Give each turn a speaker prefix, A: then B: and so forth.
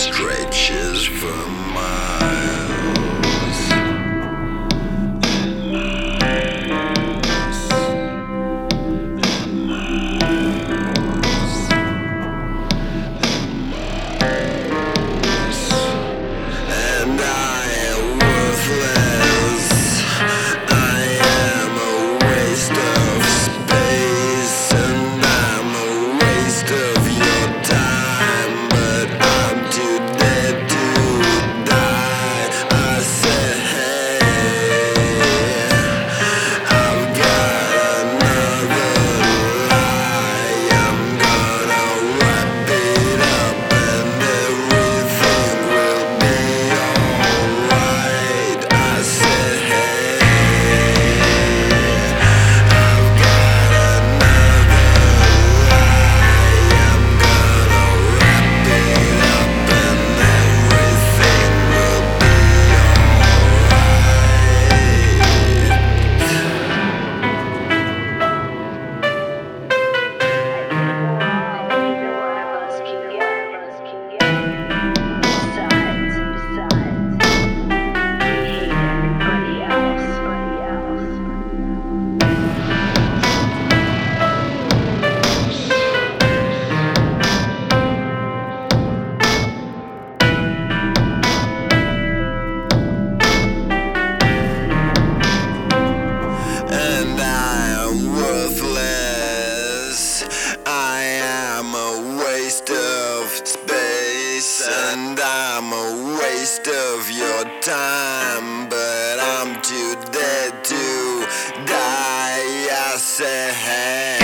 A: stretches for miles. And I am worthless. I am a waste of space, and I'm a waste of your time. But I'm too dead to die. I said, hey, I've got another lie. I'm gonna wrap it up, and everything will be alright. I said, hey, I've got another lie. I'm gonna wrap it up, and everything will be and I am worthless. I am a waste of space, and I'm a waste of your time. But I'm too dead to die. I say, hey.